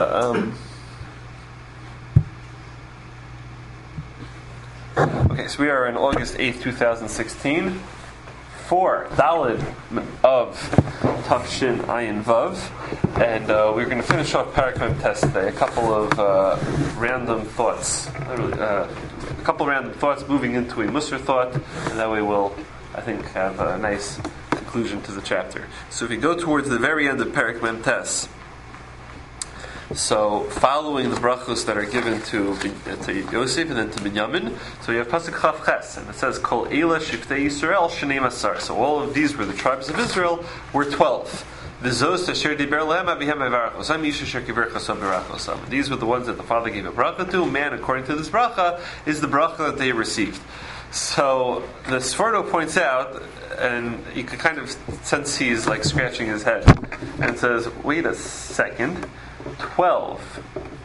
Okay, so we are on August 8th, 2016. 4 Dalid of Tafshin Ayin Vav, and we're going to finish off Parak Mem Tes today. A couple of random thoughts, moving into a Musar thought, and that way we'll, I think, have a nice conclusion to the chapter. So if you go towards the very end of Parak Mem Tes, so following the brachos that are given to Yosef and then to Binyamin, so you have Pasuk Chav Ches, and it says Kol Eila Shiftei Yisrael Shnei Masar. So all of these were the tribes of Israel, were 12. V'zos asher diber lehem avihem mevarachosam ish asher kiverchosam berachosam. These were the ones that the father gave a bracha to. Man, according to this bracha, is the bracha that they received. So the Sforno points out, and you can kind of sense he's like scratching his head, and says, "Wait a second." 12.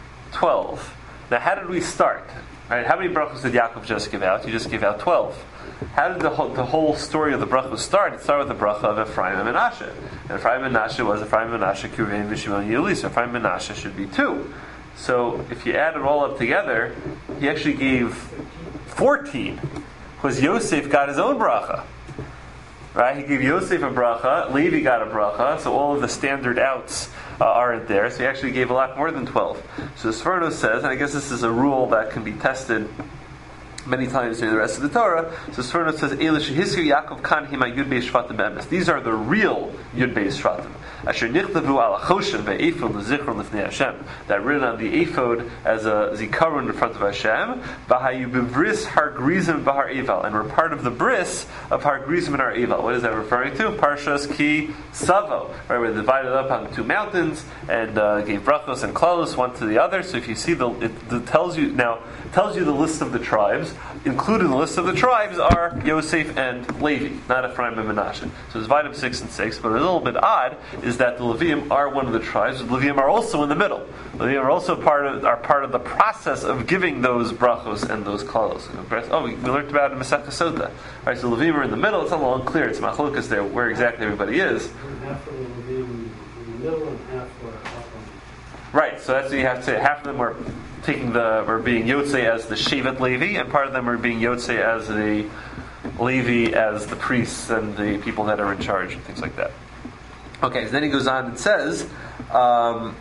Now, how did we start? Right? How many brachos did Yaakov just give out? He just gave out 12. How did the whole story of the brachos start? It started with the bracha of Ephraim and Menashe. And Ephraim and Menashe was Ephraim and Menashe, Kirein, Vishimon, Yeli. So Ephraim and Menashe should be 2. So if you add it all up together, he actually gave 14. Because Yosef got his own bracha. Right? He gave Yosef a bracha, Levi got a bracha, so all of the standard outs aren't there, so he actually gave a lot more than 12. So Sforno says, and I guess this is a rule that can be tested many times during the rest of the Torah, so Sforno says, Yaakov kan hima Yud Beis Shvatim be'emes. These are the real Yud Beis Shvatim. Asher nichtavu al choshen ve'ephod l'zichron l'fnei Hashem. That written on the ephod as a zikaron in front of Hashem. V'hayu b'bris har grizim v'har eval. And we're part of the bris of har grizim and har eval. What is that referring to? Parshas ki savo. Right, we're divided up on 2 mountains and gave brachos and klalos one to the other. So if you see it tells you the list of the tribes. Included in the list of the tribes are Yosef and Levi, not Ephraim and Menashe. So it's divided up 6 and 6. But a little bit odd is that the Levium are one of the tribes. The Levium are also in the middle. The Levium are also part of the process of giving those brachos and those klalos. We learned about it in Masechah Sota. Right, so the Levium are in the middle. It's not a little unclear. It's machlokas there where exactly everybody is. Half of the Levium in the middle and half were up on. Right, so that's what you have to say. Half of them were being Yotzei as the Shevet Levi, and part of them were being Yotzei as the Levi, as the priests and the people that are in charge and things like that. Okay, so then he goes on and says, and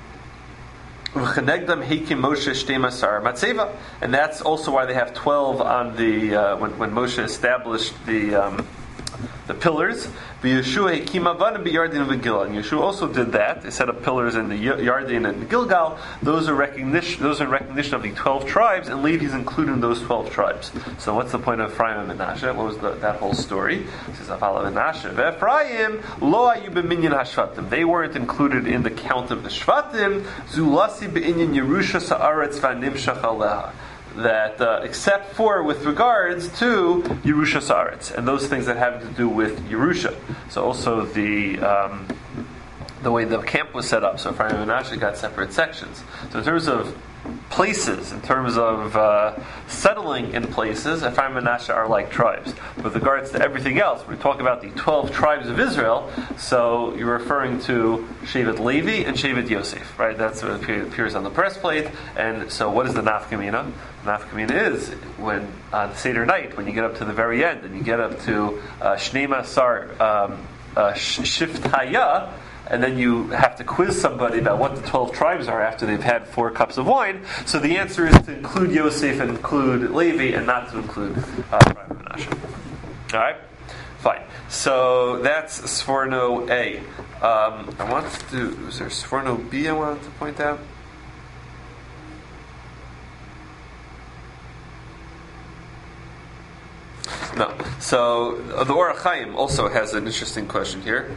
that's also why they have 12 on the when Moshe established the pillars. And Yeshua also did that. They set up pillars in the Yarden and the Gilgal. Those are in recognition of the 12 tribes, and Levi's included in those 12 tribes. So what's the point of Ephraim and Menashe? What was that whole story? It says, Ephraim lo ayu b'minyan hashvatim. They weren't included in the count of the Shvatim. Zulasi b'inyan Yerusha sa'aretz v'nimshach aleha. That except for with regards to Yerusha Saaretz and those things that have to do with Yerusha. So also the way the camp was set up. So Ephraim and Menashe got separate sections. So in terms of places, in terms of settling in places, Ephraim and Menashe are like tribes. With regards to everything else, we talk about the 12 tribes of Israel, so you're referring to Shevet Levi and Shevet Yosef, right? That's what appears on the breastplate. And so what is the nafkamina? Nafkamina is when on Seder night, when you get up to the very end, and you get up to Shnei Masar Shiftaya, and then you have to quiz somebody about what the 12 tribes are after they've had 4 cups of wine. So the answer is to include Yosef and include Levi, and not to include Ephraim and Menashe. All right, fine. So that's Sforno A. Was there Sforno B I wanted to point out? No. So the Orach Chaim also has an interesting question here.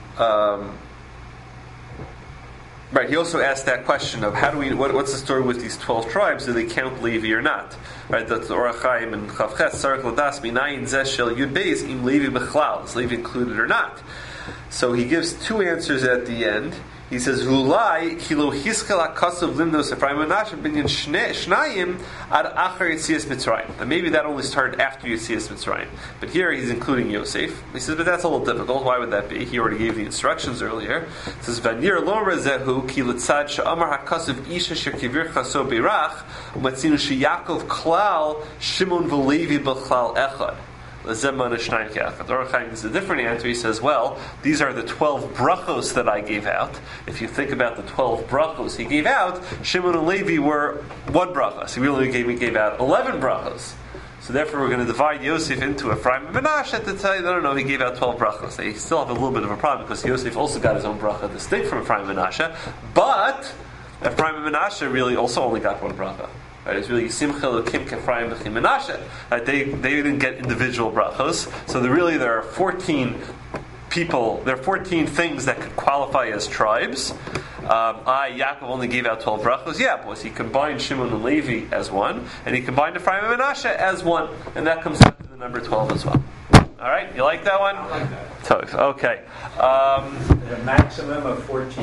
Right, he also asked that question of what's the story with these 12 tribes? Do they count Levi or not? Right, that's the Orach Chaim and Chav Ches Sarach Ladas Minayin Zeh Shel Yud Beis Im Levi Bechlal. Is Levi included or not? So he gives 2 answers at the end. He says, "Hulai kilo hiskala kasav limnos Ephraim and Menashe binyan shnayim ad achar Yetzias Mitzrayim." And maybe that only started after Yetzias Mitzrayim. But here he's including Yosef. He says, but that's a little difficult. Why would that be? He already gave the instructions earlier. He says, "Vanir lo rezehu ki letzad she'amar hakasav isha shekivir chaso beirach umatzinu sheyakov klal Shimon v'Levi b'chlal echad." The Or Chaim gives a different answer. He says, well, these are the 12 brachos that I gave out. If you think about the 12 brachos he gave out, Shimon and Levi were one bracha. So he only gave out 11 brachos. So therefore we're going to divide Yosef into Ephraim and Menashe to tell you, no, he gave out 12 brachos. They still have a little bit of a problem because Yosef also got his own bracha distinct from Ephraim and Menashe. But Ephraim and Menashe really also only got one bracha. Right, it's really Simcha Elokim K'Ephraim V'Chim Menashe. Right, they didn't get individual brachos, so there are 14 people. There are 14 things that could qualify as tribes. Yaakov only gave out 12 brachos. Yeah, because he combined Shimon and Levi as one, and he combined Ephraim and Menashe as one, and that comes out to the number 12 as well. All right, you like that one? I like that. Tov. Okay. A maximum of 14.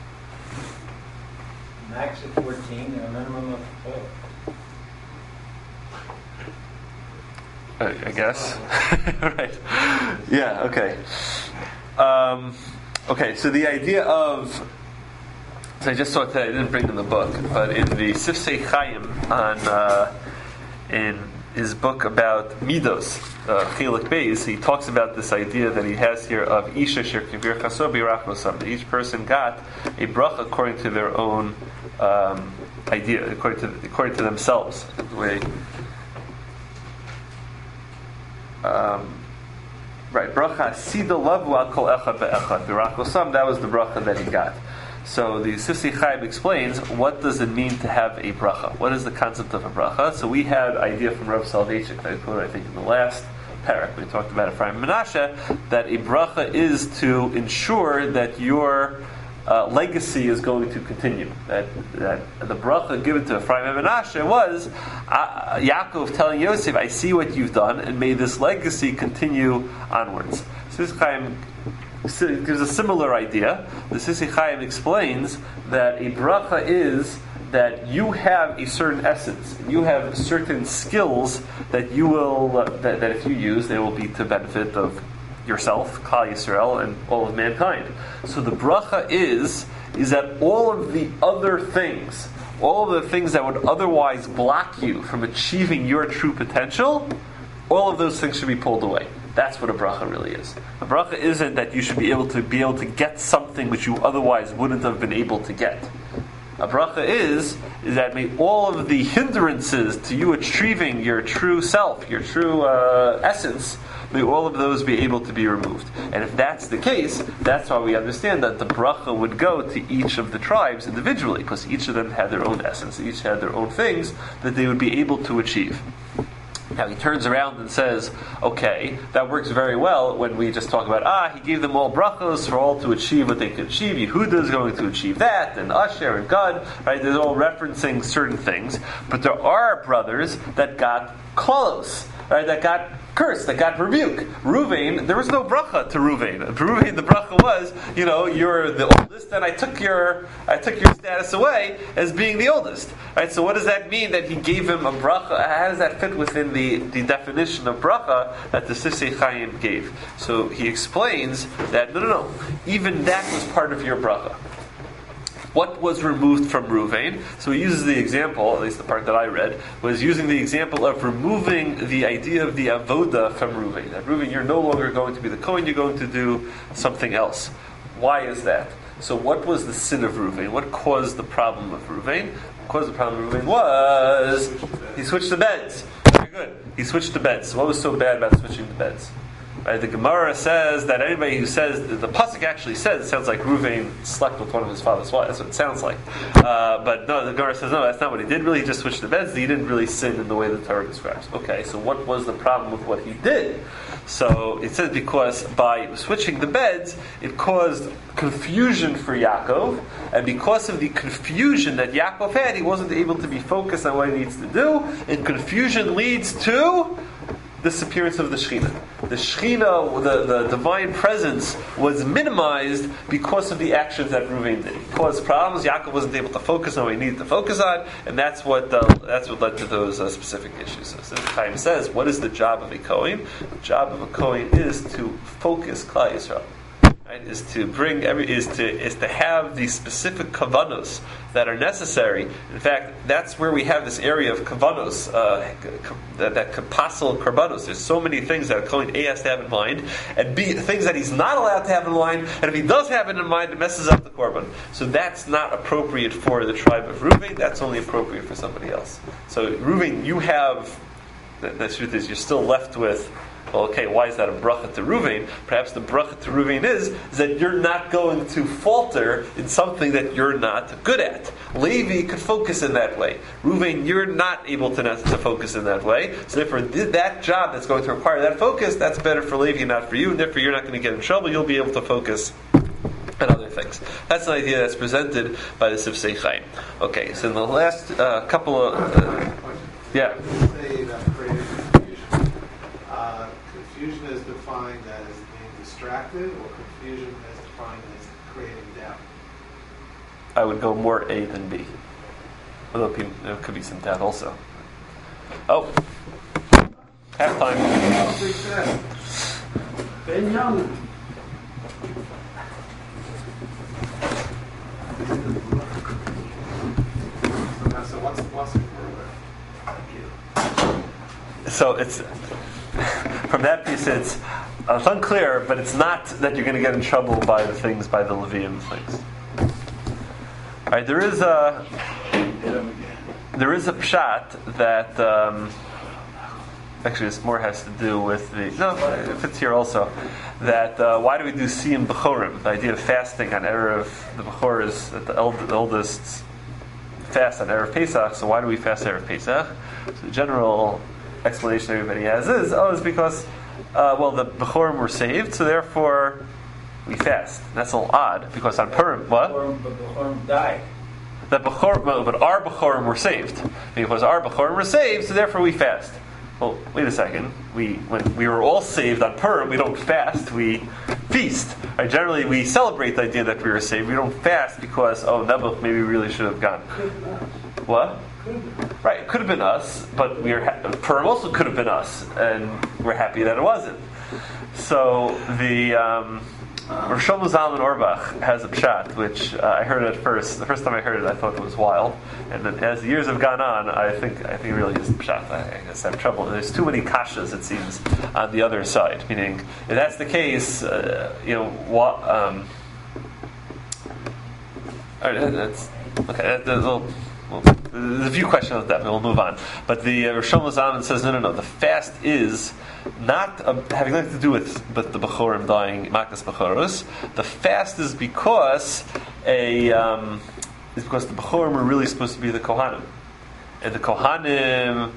Max of 14 and a minimum of 12. I guess. Right. Yeah, okay. Okay, so the idea of... So I just saw it today, I didn't bring it in the book, but in the Sifsei Chaim, in his book about Midos, Chelik Beis, he talks about this idea that he has here of Isha Sher Kivir Chaso B'Yirach Nosam, that each person got a bracha according to their own idea, according to themselves. The way... right, bracha sida lavu al kol echad ve'echad b'rach osam. That was the bracha that he got. So the Sifsei Chaim explains what does it mean to have a bracha. What is the concept of a bracha? So we had idea from Rav Soloveitchik that I quoted, I think, in the last parak. We talked about Ephraim and Menashe that a bracha is to ensure that your legacy is going to continue. That the bracha given to Ephraim and Menashe was Yaakov telling Yosef, I see what you've done, and may this legacy continue onwards. Sifsei Chaim gives a similar idea. The Sifsei Chaim explains that a bracha is that you have a certain essence, you have certain skills that you will that if you use, they will be to benefit of yourself, Klal Yisrael, and all of mankind. So the bracha is that all of the other things, all of the things that would otherwise block you from achieving your true potential, all of those things should be pulled away. That's what a bracha really is. A bracha isn't that you should be able to get something which you otherwise wouldn't have been able to get. A bracha is that may all of the hindrances to you achieving your true self, your true essence, may all of those be able to be removed. And if that's the case, that's why we understand that the bracha would go to each of the tribes individually, because each of them had their own essence, each had their own things that they would be able to achieve. Now he turns around and says, okay, that works very well when we just talk about, he gave them all brachos for all to achieve what they could achieve. Yehuda is going to achieve that, and Asher and Gad, right? They're all referencing certain things. But there are brothers that got kolos, right? That got curse, that got rebuke. Ruvain, there was no bracha to Ruvain. Ruvain, the bracha was, you're the oldest, and I took your status away as being the oldest. Right? So what does that mean that he gave him a bracha? How does that fit within the definition of bracha that the Sifsei Chaim gave? So he explains that no. Even that was part of your bracha. What was removed from Ruvain? So he uses the example, at least the part that I read, was using the example of removing the idea of the avoda from Ruvain. That Ruvain, you're no longer going to be the Kohen, you're going to do something else. Why is that? So what was the sin of Ruvain? What caused the problem of Ruvain? What caused the problem of Ruvain was he switched the beds. Very good. He switched the beds. What was so bad about switching the beds? Right, the Gemara says that anybody who says, the pasuk actually says, it sounds like Ruvain slept with one of his father's wives. That's what it sounds like. But no, the Gemara says, no, that's not what he did. Really, he just switched the beds. He didn't really sin in the way the Torah describes. Okay, so what was the problem with what he did? So it says because by switching the beds, it caused confusion for Yaakov, and because of the confusion that Yaakov had, he wasn't able to be focused on what he needs to do, and confusion leads to disappearance of the Shekhinah. the Shechina, the divine presence, was minimized because of the actions that Reuven did. He caused problems. Yaakov wasn't able to focus on what he needed to focus on, and that's what led to those specific issues. So Chaim says, what is the job of a Kohen? The job of a Kohen is to focus Klal Yisrael. Right, is to bring is to have these specific kavanos that are necessary. In fact, that's where we have this area of kavanos, that kapasal karbanos. There's so many things that a Kohen A has to have in mind, and B, things that he's not allowed to have in mind, and if he does have it in mind, it messes up the korban. So that's not appropriate for the tribe of Reuven. That's only appropriate for somebody else. So Reuven, you have. The truth is, you're still left with. Well, okay, why is that a bracha to Reuven? Perhaps the bracha to Reuven is that you're not going to falter in something that you're not good at. Levi could focus in that way. Reuven, you're not able to focus in that way. So therefore, that job that's going to require that focus, that's better for Levi, not for you, and therefore you're not going to get in trouble. You'll be able to focus on other things. That's an idea that's presented by the Sifsei Chaim. Okay, so in the last couple of... yeah. Say that creative confusion. Confusion is defined as being distracted, or confusion is defined as creating doubt? I would go more A than B. Although there could be some doubt also. Oh. Halftime. Benjamin. So what's the blessing for? So it's from that piece. It's unclear, but it's not that you're going to get in trouble by the Levium things. All right, there is a pshat that actually this more has to do with it fits here also. That why do we do Siyum B'chorim? The idea of fasting on Erev the B'chor is that the eldest fast on Erev Pesach. So why do we fast Erev Pesach? So the general explanation everybody has is because the B'chorim were saved, so therefore we fast. And that's a little odd because on Purim, what? But B'chorim died. But our B'chorim were saved because our B'chorim were saved, so therefore we fast. Well, wait a second. When we were all saved on Purim, we don't fast, we feast. Right? Generally, we celebrate the idea that we were saved. We don't fast because, Nebuch, maybe we really should have gone. What? Right, it could have been us, but Purim also could have been us, and we're happy that it wasn't. So the Rosh Zalman Auerbach has a pshat, which I heard at first. The first time I heard it, I thought it was wild, and then as the years have gone on, I think it really is pshat. I guess I have trouble. There's too many kashas, it seems, on the other side. Meaning, if that's the case, what? All right, that's okay. There's a few questions of that, but we'll move on. But the Rosh Zalman says, no. The fast is not having nothing to do with the B'chorim dying, Makas B'choros. The fast is because the B'chorim were really supposed to be the Kohanim, and the Kohanim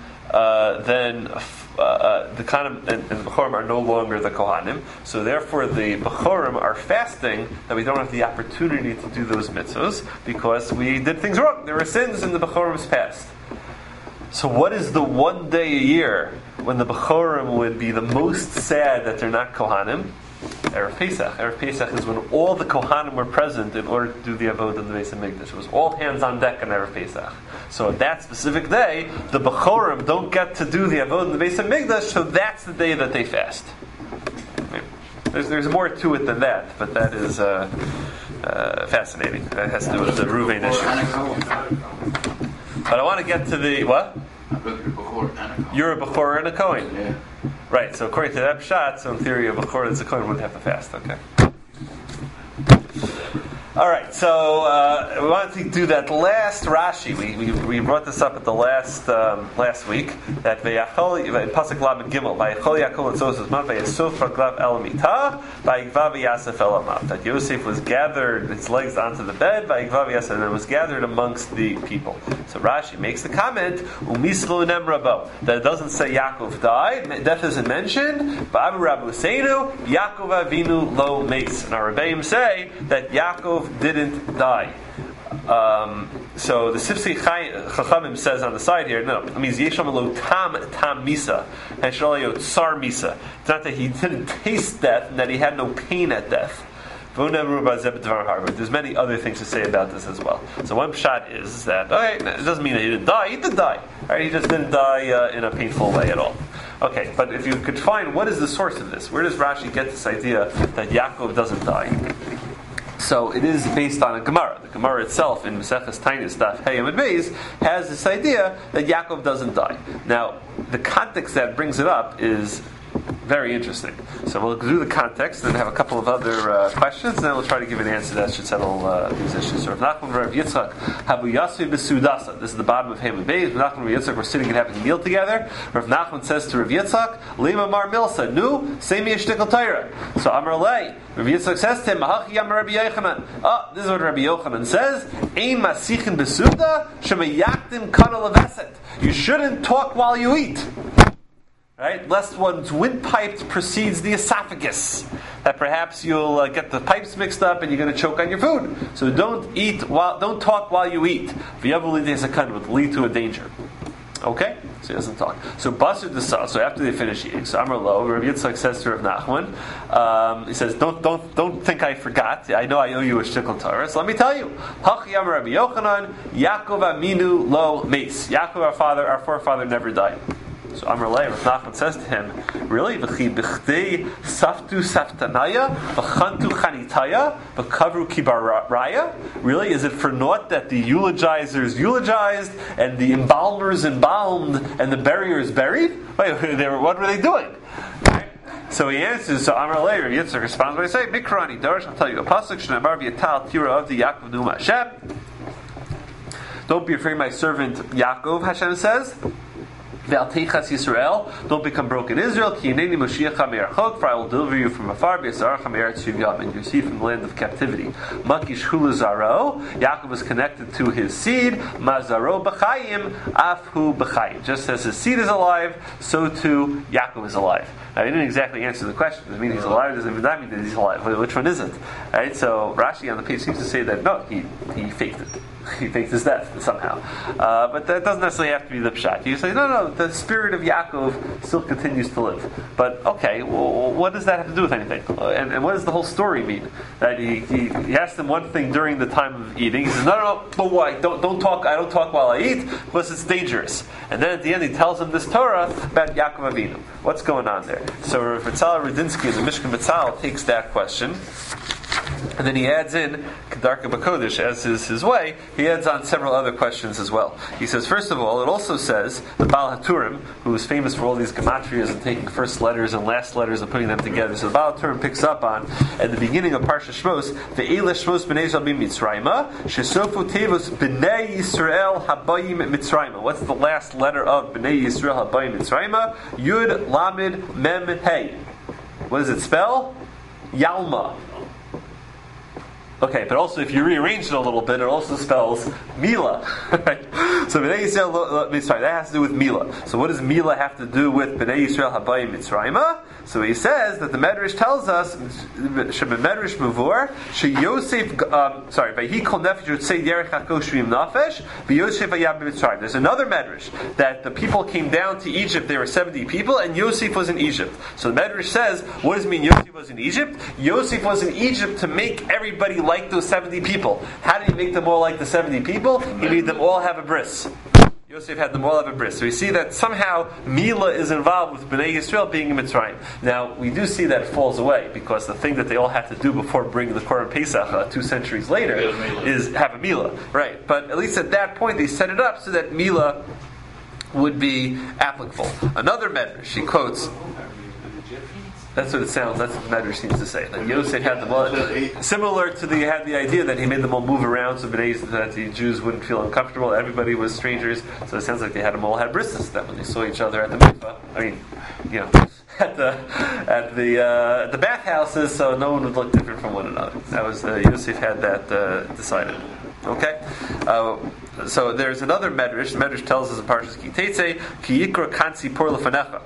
the Kohanim and the B'chorim are no longer the Kohanim. So therefore, the B'chorim are fasting that we don't have the opportunity to do those mitzvos because we did things wrong. There were sins in the B'chorim's past. So what is the one day a year when the B'chorim would be the most sad that they're not Kohanim? Erev Pesach. Erev Pesach is when all the Kohanim were present in order to do the Avodah in the Beis HaMikdash. It was all hands on deck on Erev Pesach. So on that specific day, the B'chorim don't get to do the Avodah in the Beis HaMikdash, so that's the day that they fast. There's more to it than that, but that is fascinating. That has to do with the Reuven issue. But I want to get to the what? You're a B'chor and a Kohen. Yeah. Right, so according to that pshat, so in theory a B'chor and a Kohen wouldn't have to fast, okay. Alright, so we wanted to do that last Rashi. We brought this up at the last week, that V'yachol, in Pasuk Lamed Gimel, V'yachol Yaakov Letzos Zman, V'yasuf Raglav El Mitah, V'yigva V'yasef El Amav. That Yosef was gathered, his legs onto the bed, V'yigva V'yasef, and was gathered amongst the people. So Rashi makes the comment, Umislu Nem Rabo, that it doesn't say Yaakov died, death isn't mentioned, V'abu Rabu Seinu, Yaakov Avinu Lo Meis. And our Rebbeim say that Yaakov didn't die. So the Sifsei Chachamim says on the side here, no, it means Yesham lo tam misa, and Shalio tsar misa. It's not that he didn't taste death and that he had no pain at death. But there's many other things to say about this as well. So one shot is that, okay, it doesn't mean that he didn't die. He did die. Right? He just didn't die in a painful way at all. Okay, but if you could find what is the source of this, where does Rashi get this idea that Yaakov doesn't die? So it is based on a Gemara. The Gemara itself in Maseches Tainis Daf Hey Amud Beis has this idea that Yaakov doesn't die. Now, the context that brings it up is very interesting. So we'll do the context, then have a couple of other questions, and then we'll try to give an answer that should settle these issues. So Rav Nachman Rav Yitzchak Habu Yasvi Besudasa. This is the bottom of Haman Beis. Rav Nachman and Rav Yitzchak were sitting and having a meal together. Rav Nachman says to Rav Yitzchak, Lima Mar Milsa, Nu, say me a shtickle Torah. So Amar Lei, Rav Yitzchak says to him, Mahachi Yam Rabbi Yochanan. This is what Rabbi Yochanan says. Ein Masichin Besuda, Shemayaktin Kana Leveset. You shouldn't talk while you eat. Right? Lest one's windpipe precedes the esophagus. That perhaps you'll get the pipes mixed up and you're going to choke on your food. So don't talk while you eat. It would lead to a danger. Okay? So he doesn't talk. So Basur Dasa, so after they finish eating, so Amar Lo, Rav Yitzchak says to Rav Nachman, he says, don't think I forgot. I know I owe you a shtickle Torah. So let me tell you. Hachi Amar Rabbi Yochanan, Yaakov Aminu Lo Meis. Yaakov, our forefather, never died. So Amar Lei, Rav Nachman says to him, really? V'chi b'chdei saftu saftanaya, v'chantu chanitaya, v'kavru kibaraya? Really? Is it for naught that the eulogizers eulogized, and the embalmers embalmed, and the buriers buried? Wait, what were they doing? Right? So he answers, so Amar Lei, Rav Yitzchak responds by saying, Mikrani Darash, I'll tell you a pasuk, Shnamar v'yatal tira of the Yaakov Numa Hashem. Don't be afraid, my servant Yaakov, Hashem says. Yisrael, don't become broke in Israel. For I will deliver you from afar. And you see from the land of captivity. Makish Hulazaro. Yaakov is connected to his seed. Mazaro b'chayim, afhu b'chayim. Just as his seed is alive, so too Yaakov is alive. Now, he didn't exactly answer the question. Does it mean he's alive? Does it mean that he's alive? Which one is it? Right? So Rashi on the page seems to say that no, he faked it. He faked his death somehow. But that doesn't necessarily have to be the pshat. You say, no, the spirit of Yaakov still continues to live. But okay, well, what does that have to do with anything? And what does the whole story mean? That he asked him one thing during the time of eating. He says, no, but why? Don't talk. I don't talk while I eat because it's dangerous. And then at the end, he tells him this Torah about Yaakov Avinu. What's going on there? So Rav Vitzal Rudinsky in the Mishkan Vitzal takes that question. And then he adds in Kedarka B'Kodesh, as is his way, he adds on several other questions as well. He says, first of all, it also says the Baal HaTurim, who is famous for all these gematrias and taking first letters and last letters and putting them together. So the Baal HaTurim picks up on, at the beginning of Parsha Shmos, Ve'ele Shmos B'nei Zalbim Mitzrayma, Shesofu Tevos B'nei Yisrael Habayim Mitzrayma. What's the last letter of B'nei Yisrael Habayim Mitzrayma? Yud Lamed Mem Hey. What does it spell? Yalma. Okay, but also if you rearrange it a little bit, it also spells Mila. Right? So B'nai Yisrael Mitzrayim, that has to do with Mila. So what does Mila have to do with B'nai Yisrael Habayim Mitzrayim? So he says that the Medrash tells us, Medrash Mavur, Yosef, Vayhi Kol Nefesh Yotzei Derech HaKoshrim Nafesh, Yosef Hayab Mitzrayim. There's another Medrash that the people came down to Egypt. There were 70 people, and Yosef was in Egypt. So the Medrash says, what does it mean Yosef was in Egypt? Yosef was in Egypt to make everybody like those 70 people. How did he make them all like the 70 people? He made them all have a bris. Yosef had them all have a bris. So we see that somehow Mila is involved with Bnei Yisrael being in Mitzrayim. Now, we do see that it falls away, because the thing that they all have to do before bringing the Korban Pesach 2 centuries later is have a Mila. Right. But at least at that point, they set it up so that Mila would be applicable. Another Medrash, she quotes, that's what it sounds. That's what the Medrash seems to say. That Yosef had them all, similar to had the idea that he made them all move around so that the Jews wouldn't feel uncomfortable. Everybody was strangers, so it sounds like they had them all had bristlets. That when they saw each other at the mikvah, at the bathhouses, so no one would look different from one another. That was Yosef had that decided. Okay. So there's another Medrash. The Medrash tells us in Parshas Ki Tetzei, Ki Yikra Kansi Por Lefanecha.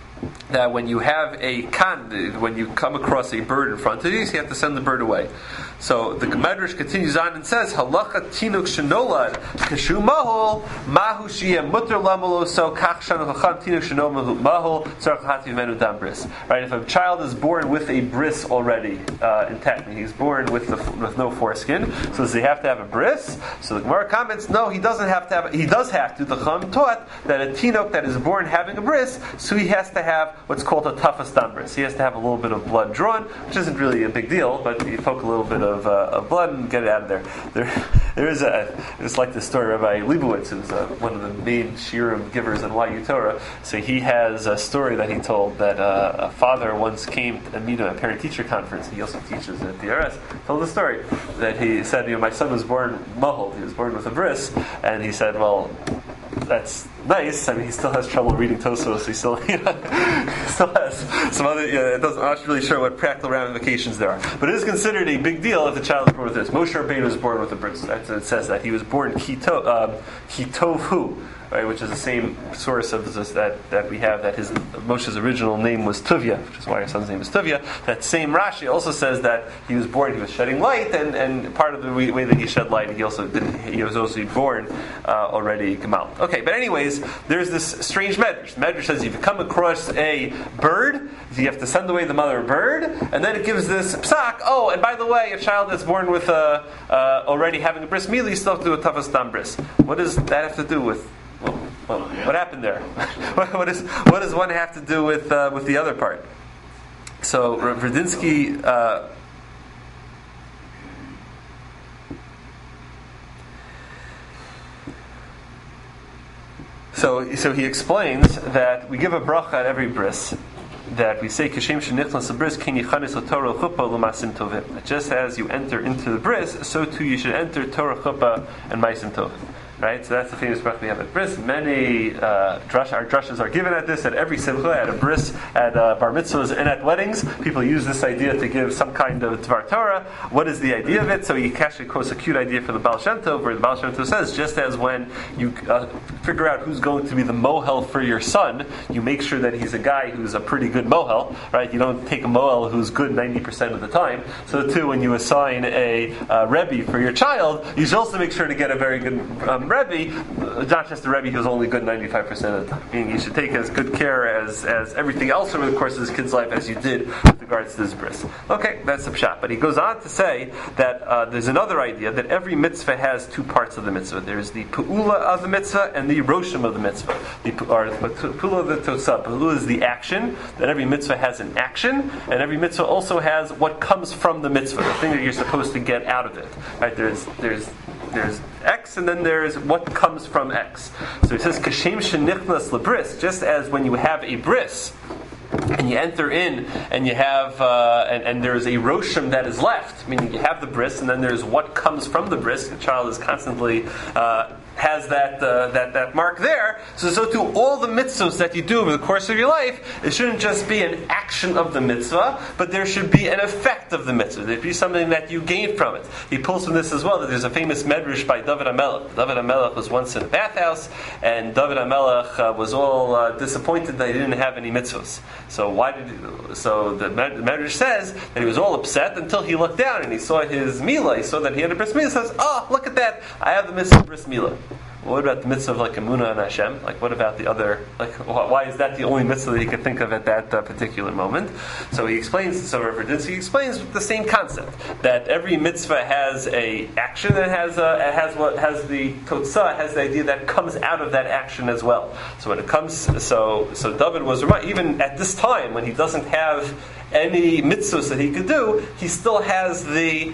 That when you have when you come across a bird in front of you, you have to send the bird away. So the Medrash continues on and says, Halacha tinuk shenolad kashu mahol mahu shiyeh mutter lamalo so kach shanu chacham tinuk shenolad mahol tzarach hati menu dam bris. Right? If a child is born with a bris already intact, he's born with no foreskin, so does he have to have a bris? So the Gemara comments, no, he doesn't have to have. He does have to. The Chacham taught that a tinuk that is born having a bris, so he has to have what's called a tafas dam bris. He has to have a little bit of blood drawn, which isn't really a big deal, but you poke a little bit of blood and get it out of there. There is it's like the story of Rabbi Leibowitz, who's one of the main shiurim givers in YU Torah. So he has a story that he told that a father once came to meet him at a parent-teacher conference. He also teaches at DRS. Told the story that he said, my son was born mahol. He was born with a bris, and he said, well, that's nice. I mean, he still has trouble reading Tosfos. He still, still has some other. I'm not really sure what practical ramifications there are, but it is considered a big deal if the child is born with this. Moshe Rabbeinu was born with a bris. It says that he was born Kitov, right, which is the same source of this, that we have, that Moshe's original name was Tuvia, which is why his son's name is Tuvia. That same Rashi also says that he was shedding light, and part of the way that he shed light, he was also born already Gamal. Okay, but anyways, there's this strange medrash. The medrash says if you come across a bird, you have to send away the mother bird, and then it gives this psak. Oh, and by the way, a child that's born with already having a bris milah, you still have to do a tafas dam bris. What does that have to do with? Well, what happened there? What does one have to do with the other part? So Verdinsky. So he explains that we give a bracha at every bris, that we say Kashem shenichnas bris kin yichanis Torah chuppah l'masim tovim. Just as you enter into the bris, so too you should enter Torah chuppah and masim tovim. Right, so that's the famous bracha we have at bris. Many our drushes are given at this, at every simcha, at a bris, at bar mitzvahs, and at weddings. People use this idea to give some kind of dvar Torah. What is the idea of it? So he actually quotes a cute idea for the Baal Shem Tov, where the Baal Shem Tov says, just as when you figure out who's going to be the mohel for your son, you make sure that he's a guy who's a pretty good mohel, right? You don't take a mohel who's good 90% of the time. So too, when you assign a rebbe for your child, you should also make sure to get a very good Rebbe, not just the Rebbe who's only good 95% of the time. Meaning you should take as good care as everything else over the course of his kid's life as you did with regards to this bris. Okay, that's the pshat. But he goes on to say that there's another idea that every mitzvah has two parts of the mitzvah. There's the pu'ula of the mitzvah and the roshim of the mitzvah. The pu'ula of the tosah. Pu'ula is the action, that every mitzvah has an action, and every mitzvah also has what comes from the mitzvah, the thing that you're supposed to get out of it. Right? There's X, and then there's what comes from X. So he says, Kashem shenichnas lebris, just as when you have a bris, and you enter in, and you have, and there's a roshim that is left, meaning you have the bris, and then there's what comes from the bris. The child is constantly has that mark there. So to all the mitzvahs that you do over the course of your life, it shouldn't just be an action of the mitzvah, but there should be an effect of the mitzvah. There should be something that you gain from it. He pulls from this as well that there's a famous medrash by David HaMelech. David HaMelech was once in a bathhouse, and David HaMelech was all disappointed that he didn't have any mitzvahs. So the medrash says that he was all upset until he looked down and he saw his milah. He saw that he had a bris milah. He says, "Oh, look at that! I have the mitzvah of bris milah." What about the mitzvah of like emunah and Hashem? Like, what about the other? Like, why is that the only mitzvah that he could think of at that particular moment? So he explains. So Verdinsky explains the same concept, that every mitzvah has a action that has the totzah, has the idea that comes out of that action as well. So when it comes, so David was even at this time when he doesn't have any mitzvahs that he could do, he still has the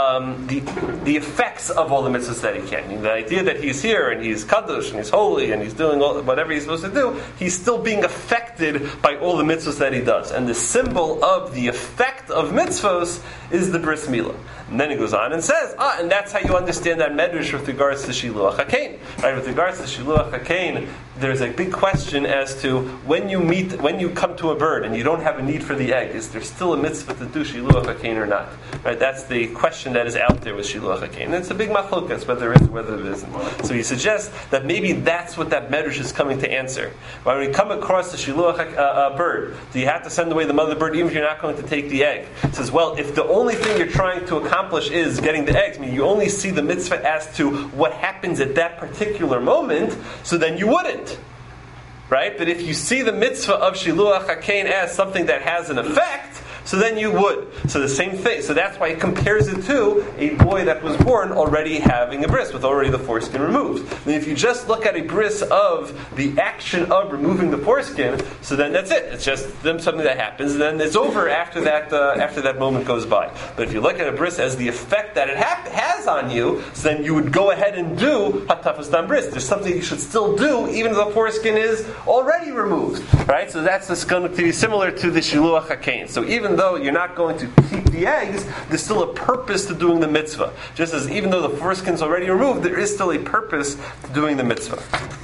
effects of all the mitzvahs that he can. I mean, the idea that he's here and he's kadosh and he's holy and he's doing whatever he's supposed to do, he's still being affected by all the mitzvahs that he does. And the symbol of the effect of mitzvahs is the bris milah. And then he goes on and says, and that's how you understand that medrash with regards to Shiluach HaKain. Right, with regards to Shiluach HaKain, there's a big question as to when you come to a bird and you don't have a need for the egg, is there still a mitzvah to do shiluach hakein or not? Right? That's the question that is out there with shiluach hakein. And it's a big machlokas whether it is or whether it isn't. So he suggests that maybe that's what that medrash is coming to answer. When we come across the shiluach bird, do you have to send away the mother bird even if you're not going to take the egg? It says, well, if the only thing you're trying to accomplish is getting the eggs, I mean, you only see the mitzvah as to what happens at that particular moment, so then you wouldn't. Right? But if you see the mitzvah of shiluach hakein as something that has an effect, so then you would. So the same thing. So that's why he compares it to a boy that was born already having a bris, with already the foreskin removed. And if you just look at a bris of the action of removing the foreskin, so then that's it. It's just something that happens, and then it's over after that moment goes by. But if you look at a bris as the effect that it has on you, so then you would go ahead and do hatafas dam bris. There's something you should still do, even though the foreskin is already removed. Right? So that's just going to be similar to the shiluach hakein. So even though you're not going to keep the eggs, there's still a purpose to doing the mitzvah. Just as even though the foreskin's already removed, there is still a purpose to doing the mitzvah.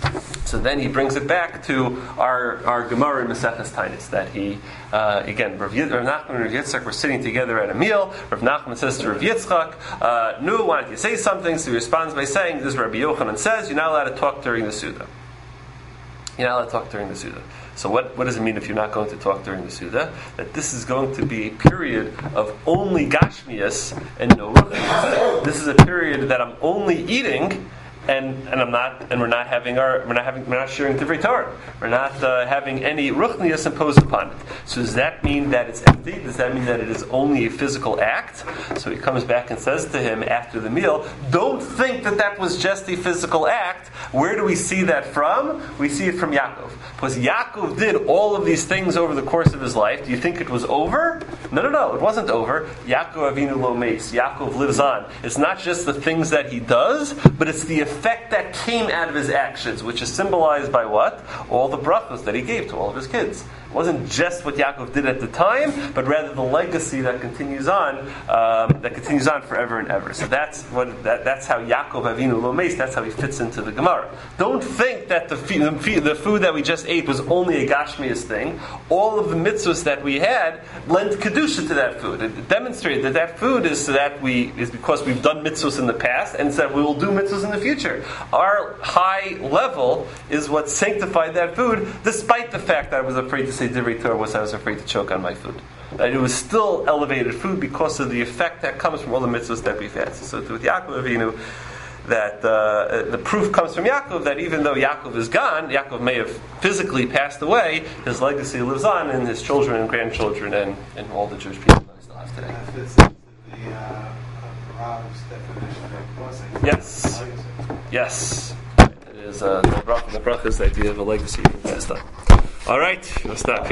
So then he brings it back to our Gemara in Maseches Taanis, that he, again, Rav Nachman and Rav Yitzchak were sitting together at a meal. Rav Nachman says to Rav Yitzchak, "Nu, why don't you say something?" So he responds by saying, this is Rabbi Yochanan says, you're not allowed to talk during the Suda. You're not allowed to talk during the Suda. So what does it mean if you're not going to talk during the Suda? That this is going to be a period of only Gashmias and no Ruchnias. This is a period that I'm only eating, and we're not sharing Divrei Torah. We're not having any Ruchnias imposed upon it. So does that mean that it's empty? Does that mean that it is only a physical act? So he comes back and says to him after the meal, don't think that was just a physical act. Where do we see that from? We see it from Yaakov. Because Yaakov did all of these things over the course of his life. Do you think it was over? No, it wasn't over. Yaakov Avinu lo meis. Yaakov lives on. It's not just the things that he does, but it's the effect that came out of his actions, which is symbolized by what? All the brachos that he gave to all of his kids. It wasn't just what Yaakov did at the time, but rather the legacy that continues on forever and ever. So that's how Yaakov Avinu lo meis, that's how he fits into the Gemara. Don't think that the food that we just ate was only a Gashmias thing. All of the mitzvahs that we had lent kedusha to that food. It demonstrated that food is because we've done mitzvahs in the past, and that we will do mitzvahs in the future. Our high level is what sanctified that food, despite the fact that I was afraid to say Divrei Torah, I was afraid to choke on my food. It was still elevated food because of the effect that comes from all the mitzvahs that we've had. So with Yaakov Avinu, that the proof comes from Yaakov that even though Yaakov is gone, Yaakov may have physically passed away, his legacy lives on in his children and grandchildren and all the Jewish people that we still have today. That fits into the Rav's definition of blessing. Yes. It is the bracha is the idea of a legacy passed on. All right, we'll stop here.